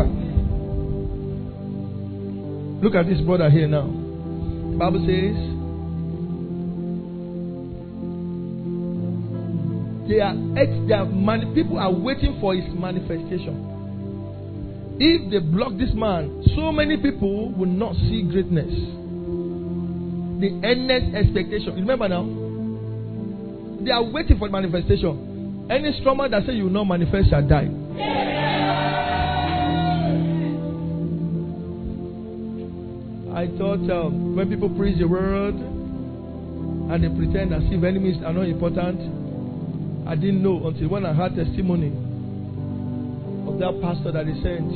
look at this brother here now. The Bible says, people are waiting for his manifestation. If they block this man, so many people will not see greatness. The endless expectation. Remember now, they are waiting for the manifestation. Any strong man that says you will not manifest shall die. I thought when people preach the word and they pretend as if enemies are not important, I didn't know until when I heard testimony of that pastor that he sent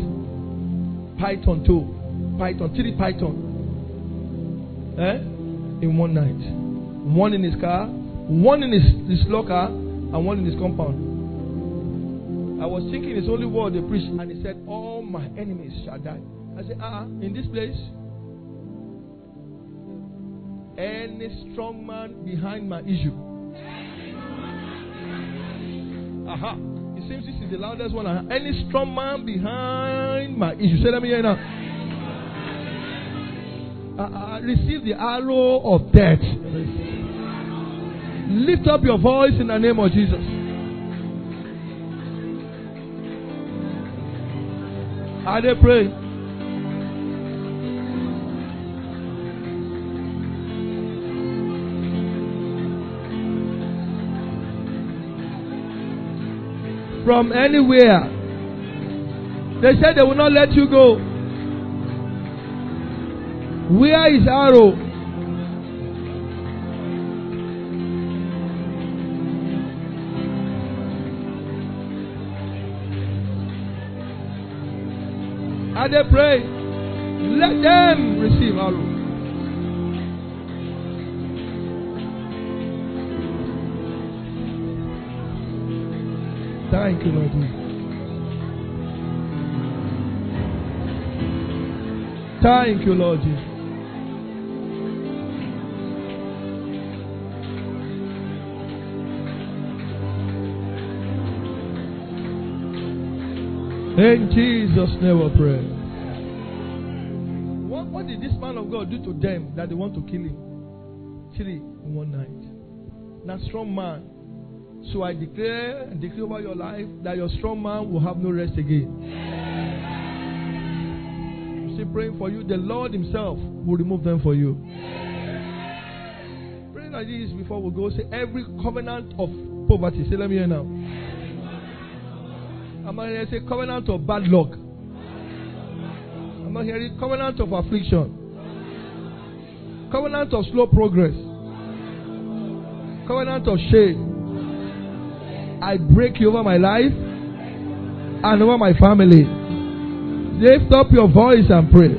three python in one night. One in his car, one in his locker, and one in his compound. I was thinking it's only word they preached, and he said, all my enemies shall die. I said, in this place, any strong man behind my issue. It seems this is the loudest one. Any strong man behind my issue. Say, let me hear now. Receive the arrow of death. Lift up your voice in the name of Jesus. Are they praying? From anywhere. They said they will not let you go. Where is arrow? Are they praying? Let them receive arrow. Thank you, Lord. Thank you, Lord Jesus. In Jesus' name we pray. What did this man of God do to them that they want to kill him? 3 in one night. Now, strong man. So I declare and decree over your life that your strong man will have no rest again. I'm still praying for you. The Lord Himself will remove them for you. Pray like this before we go. Say, every covenant of poverty. Say, let me hear now. I'm not hearing say covenant of bad luck. I'm not hearing covenant of affliction. Covenant of slow progress. Covenant of shame. I break you over my life and over my family. Lift up your voice and pray.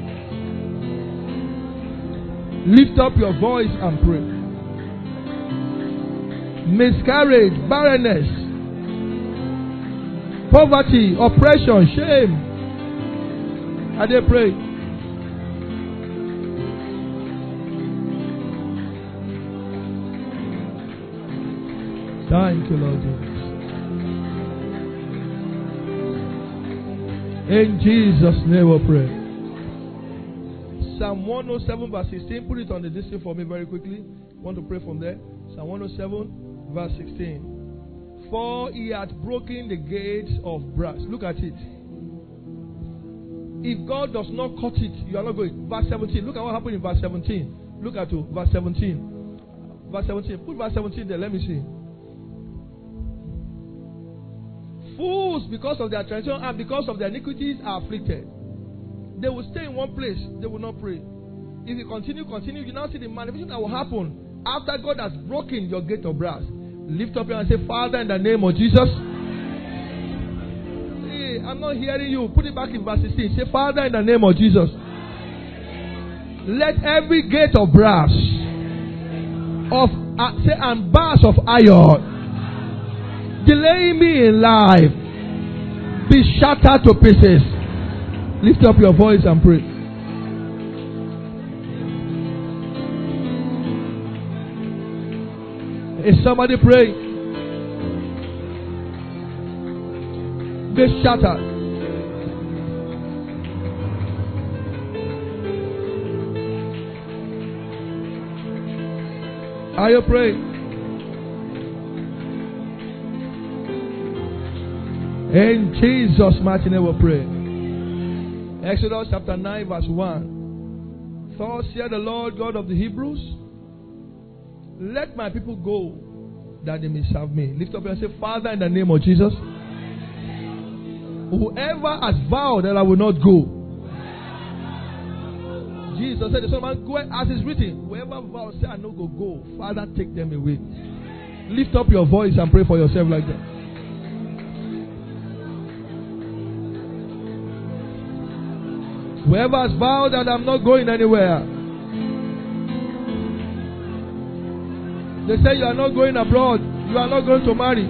Lift up your voice and pray. Miscarriage, barrenness, poverty, oppression, shame. And they pray. Thank you, Lord Jesus. In Jesus' name we pray. Psalm 107 verse 16. Put it on the display for me very quickly. I want to pray from there. Psalm 107 verse 16. For He hath broken the gates of brass. Look at it. If God does not cut it, you are not going. Verse 17. Look at what happened in verse 17. Look at it. Verse 17. Verse 17. Put verse 17 there. Let me see. Fools, because of their transgression and because of their iniquities, are afflicted. They will stay in one place. They will not pray. If you continue, you now see the manifestation that will happen after God has broken your gate of brass. Lift up your hand and say, Father, in the name of Jesus. Hey, I'm not hearing you. Put it back in verse 16. Say, Father, in the name of Jesus. Let every gate of brass and bars of iron delaying me in life be shattered to pieces. Lift up your voice and pray. Is somebody praying? Be shattered. Are you praying? In Jesus' mighty name we pray. Exodus chapter 9 verse 1. Thus saith the Lord God of the Hebrews, let my people go that they may serve me. Lift up and say, Father, in the name of Jesus, whoever has vowed that I will not go. Jesus said, the Son of Man, go as is written. Whoever vows, say I no go. Father, take them away. Lift up your voice and pray for yourself like that. Whoever has vowed that I'm not going anywhere. They say you are not going abroad. You are not going to marry.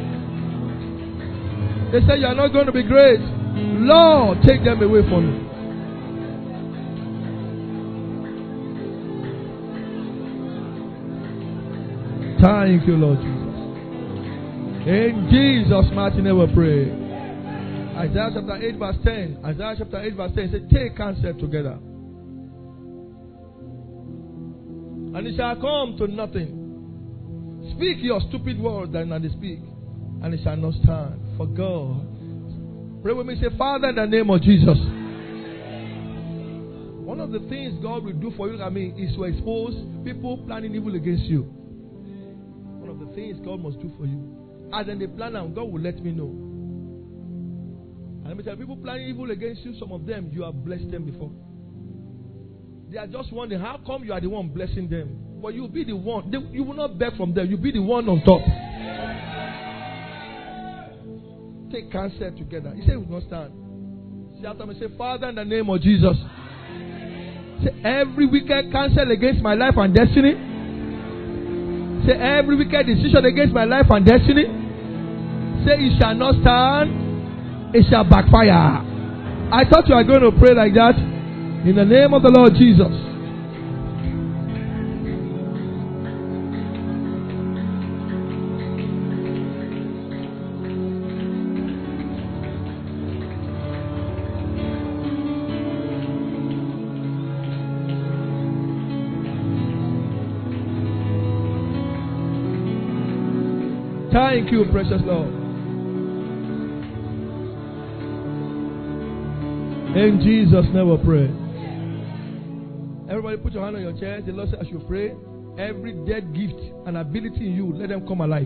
They say you are not going to be great. Lord, take them away from me. Thank you, Lord Jesus. In Jesus' mighty name we pray. Isaiah chapter 8 verse 10. Isaiah chapter 8 verse 10 says, take counsel together, and it shall come to nothing. Speak your stupid words that they speak, and it shall not stand. For God. Pray with me. Say, Father, in the name of Jesus. One of the things God will do for you and me is to expose people planning evil against you. One of the things God must do for you. As in the plan, and God will let me know. And let me tell you, people planning evil against you, some of them, you have blessed them before. They are just wondering, how come you are the one blessing them? But you will be the one. You will not beg from them. You will be the one on top. Take counsel together. He said, we will not stand. Say after me, say, Father, in the name of Jesus. Say, every wicked counsel against my life and destiny. Say, every wicked decision against my life and destiny. Say, it shall not stand. It shall backfire. I thought you were going to pray like that. In the name of the Lord Jesus. Thank you, precious Lord. In Jesus' name we pray. Everybody put your hand on your chest. The Lord said I should pray. Every dead gift and ability in you, let them come alive.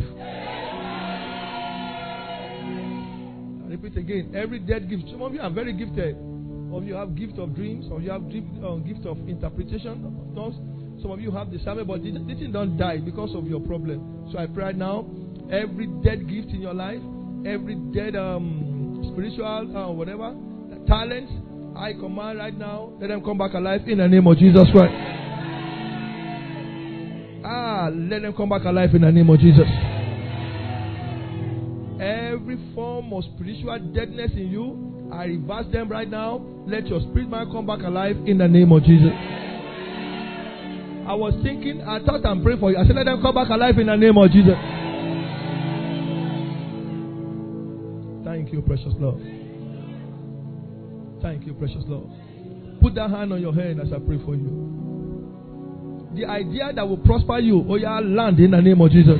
I repeat again. Every dead gift. Some of you are very gifted. Some of you have gift of dreams. Some of you have gift of interpretation of tongues. Some of you have discernment, but this thing don't die because of your problem. So I pray right now. Every dead gift in your life, every dead spiritual whatever talent, I command right now, let them come back alive in the name of Jesus Christ. Let them come back alive in the name of Jesus. Every form of spiritual deadness in you, I reverse them right now. Let your spirit man come back alive in the name of Jesus. I was thinking, I thought I'm praying for you. I said, let them come back alive in the name of Jesus. Thank you, precious Lord. Thank you, precious Lord. Put that hand on your head as I pray for you. The idea that will prosper you, land in the name of Jesus.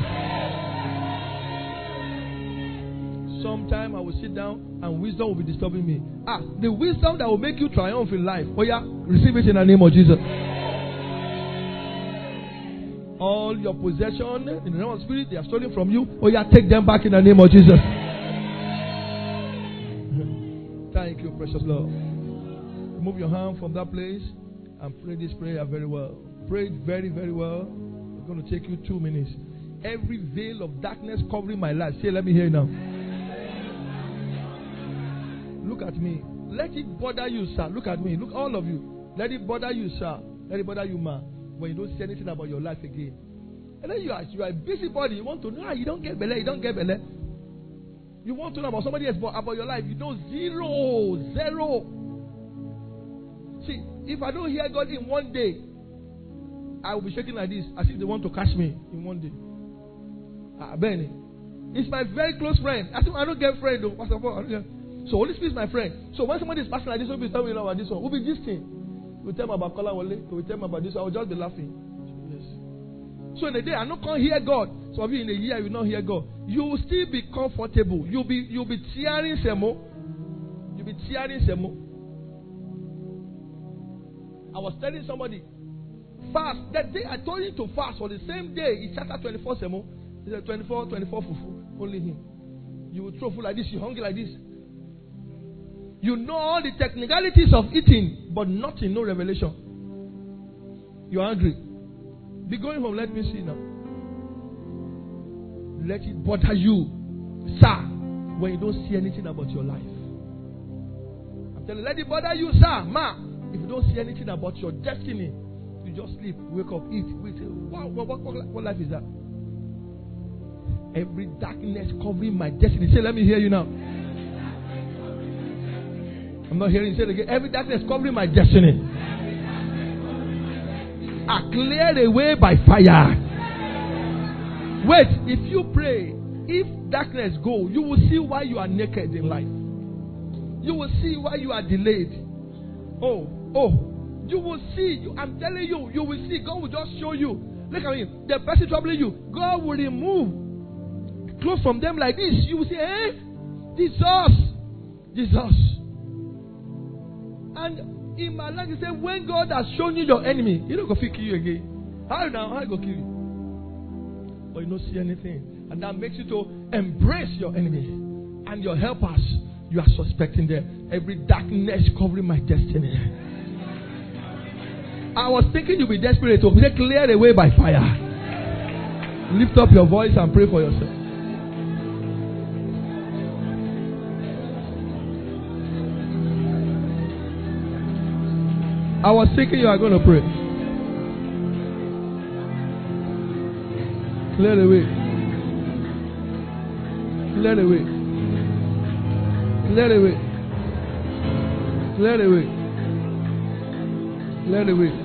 Sometime I will sit down and wisdom will be disturbing me. The wisdom that will make you triumph in life, receive it in the name of Jesus. All your possession in the name of the Spirit, they are stolen from you. Take them back in the name of Jesus. Thank you, precious Lord. Remove your hand from that place and pray this prayer very well. Pray it very, very well. It's going to take you 2 minutes. Every veil of darkness covering my life. Say, let me hear you now. Look at me. Let it bother you, sir. Look at me. Look, all of you. Let it bother you, sir. Let it bother you, ma. When you don't see anything about your life again. And then you are a busybody. You want to know. You don't get belay. You don't get belay. You want to know about somebody else, but about your life, you know zero. See, if I don't hear God in one day, I will be shaking like this, as if they want to catch me in one day. Benny, it's my very close friend. I don't get friend though. So Holy Spirit is my friend. So when somebody is passing like this, we'll be telling me about this one. We'll be gisting. We'll tell me about Kola Wale. We'll tell me about this one. I'll just be laughing. Yes. So in a day, I'm not going to hear God. Some of you in a year, you will not hear God. You will still be comfortable. You'll be tearing semo. You'll be tearing semo. I was telling somebody, fast. That day I told him to fast for the same day. He started 24 semo. He said 24 fufu. Only him. You will throw food like this. You hungry like this. You know all the technicalities of eating, but nothing, no revelation. You're hungry. Be going home. Let me see now. Let it bother you, sir, when you don't see anything about your life. I'm telling you, let it bother you, sir, ma. If you don't see anything about your destiny, you just sleep, wake up, eat. What life is that? Every darkness covering my destiny. Say, let me hear you now. I'm not hearing you. Say it again. Every darkness covering my destiny. Are cleared away by fire. Wait, if you pray, if darkness go, you will see why you are naked in life. You will see why you are delayed. You will see. I'm telling you, you will see. God will just show you. Look at me. The person troubling you, God will remove clothes from them like this. You will say, Jesus. And in my life, he said, when God has shown you your enemy, he don't go kill you again. How you go kill you? But you don't see anything. And that makes you to embrace your enemy and your helpers. You are suspecting them. Every darkness covering my destiny. I was thinking you'll be desperate to get cleared away by fire. Lift up your voice and pray for yourself. I was thinking you are going to pray. Clear away. Clear away. Clear away. Clear away. Clear the way.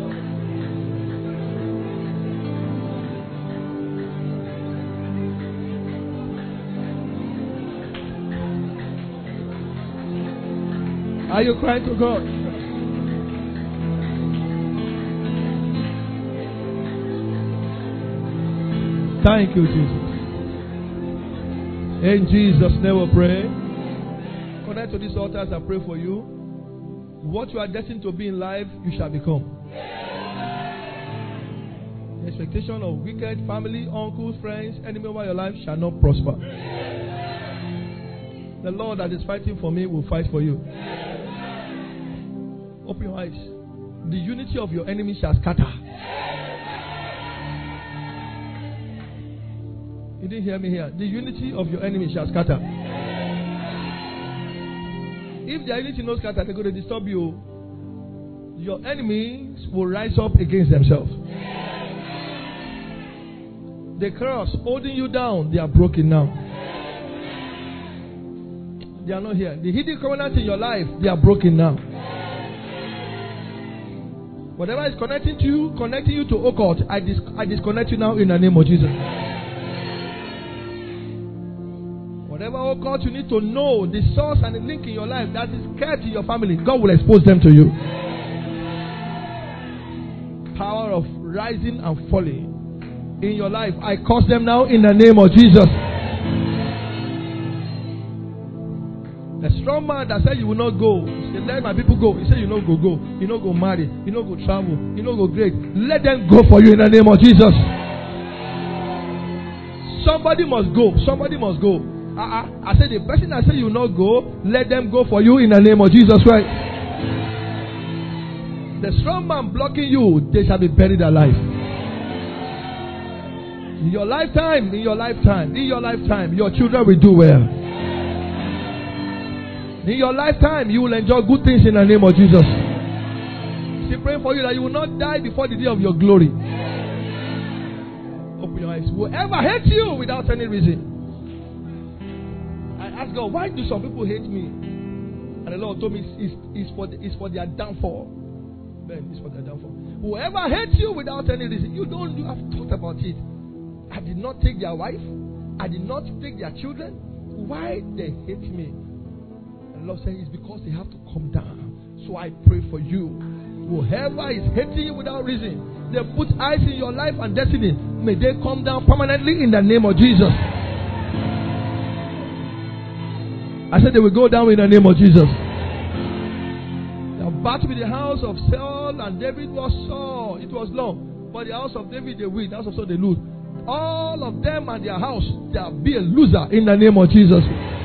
Are you crying to God? Thank you, Jesus. In Jesus' name we pray. Connect to these altars, I pray for you. What you are destined to be in life, you shall become. The expectation of wicked family, uncles, friends, enemy over your life shall not prosper. The Lord that is fighting for me will fight for you. Open your eyes. The unity of your enemy shall scatter. You didn't hear me here. The unity of your enemy shall scatter. If their unity no scatter, they're going to disturb you. Your enemies will rise up against themselves. The cross holding you down, they are broken now. They are not here. The hidden covenant in your life, they are broken now. Whatever is connecting you to occult, I disconnect you now in the name of Jesus. Whatever occult you need to know, the source and the link in your life that is kept in your family, God will expose them to you. Power of rising and falling in your life, I curse them now in the name of Jesus. The strong man that said you will not go, he said, let my people go. He said, you not go. You not go marry. You not go travel. You not go great. Let them go for you in the name of Jesus. Somebody must go. Somebody must go. I said, the person that said you will not go, let them go for you in the name of Jesus Christ. The strong man blocking you, they shall be buried alive. In your lifetime, your children will do well. In your lifetime, you will enjoy good things in the name of Jesus. She praying for you that you will not die before the day of your glory. Open your eyes. Whoever hates you without any reason. I asked God, why do some people hate me? And the Lord told me it's for their downfall. Man, it's for their downfall. Whoever hates you without any reason, you have thought about it. I did not take their wife. I did not take their children. Why they hate me? The Lord said it's because they have to come down. So I pray for you. Whoever is hating you without reason, they put eyes in your life and destiny. May they come down permanently in the name of Jesus. I said they will go down in the name of Jesus. The battle with the house of Saul and David was sore. It was long. But the house of David they win. The house of Saul they lose. All of them and their house, they'll be a loser in the name of Jesus.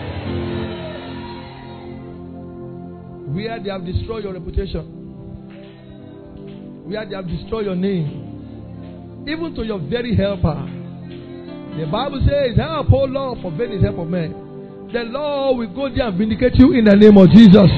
Where they have destroyed your reputation, where they have destroyed your name, even to your very helper. The Bible says, help, O Lord, for vain is help of men. The Lord will go there and vindicate you in the name of Jesus.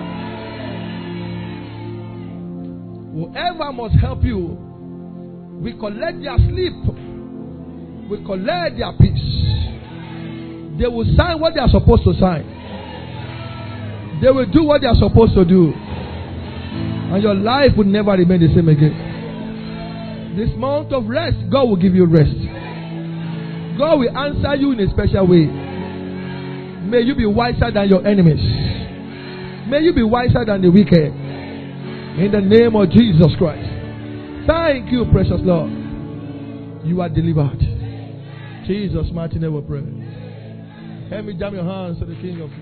Whoever must help you, we collect their sleep, we collect their peace. They will sign what they are supposed to sign. They will do what they are supposed to do. And your life will never remain the same again. This month of rest, God will give you rest. God will answer you in a special way. May you be wiser than your enemies. May you be wiser than the wicked. In the name of Jesus Christ. Thank you, precious Lord. You are delivered. Jesus' mighty name we pray. Help me jam your hands to the King of Kings.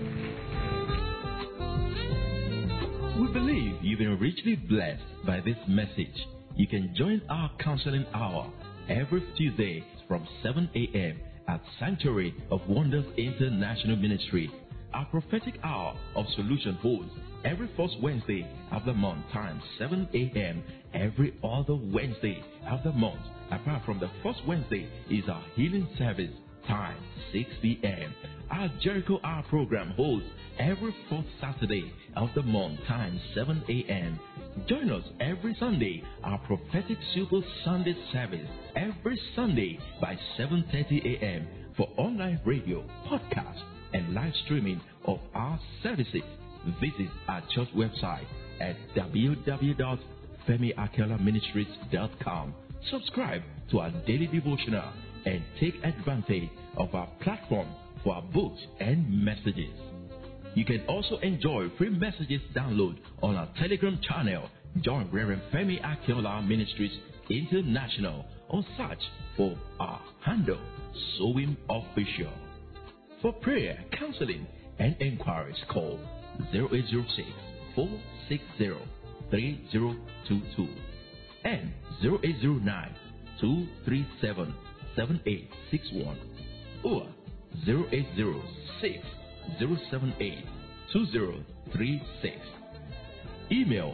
We believe you've been richly blessed by this message. You can join our counseling hour every Tuesday from 7 a.m. at Sanctuary of Wonders International Ministry. Our prophetic hour of solution holds every first Wednesday of the month, time 7 a.m. every other Wednesday of the month. Apart from the first Wednesday is our healing service, time 6 p.m. Our Jericho Hour program holds every fourth Saturday of the month, time 7 a.m. Join us every Sunday, our prophetic Super Sunday service, every Sunday by 7:30 a.m. for online radio, podcast, and live streaming of our services. Visit our church website at www.fcg FemiAkiolaMinistries.com. Subscribe to our daily devotional and take advantage of our platform for our books and messages. You can also enjoy free messages download on our Telegram channel. Join Reverend Femi Akinola Ministries International or search for our handle, Sowing Official. For prayer, counseling, and inquiries, call 0806 460 3022 and 0809 237 7861 or 0806 078 2036. Email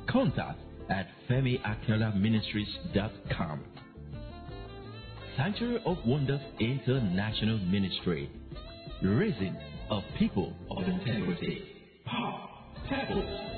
contact@FemiAkiolaMinistries.com. Sanctuary of Wonders International Ministry, raising a people of integrity, power, purpose,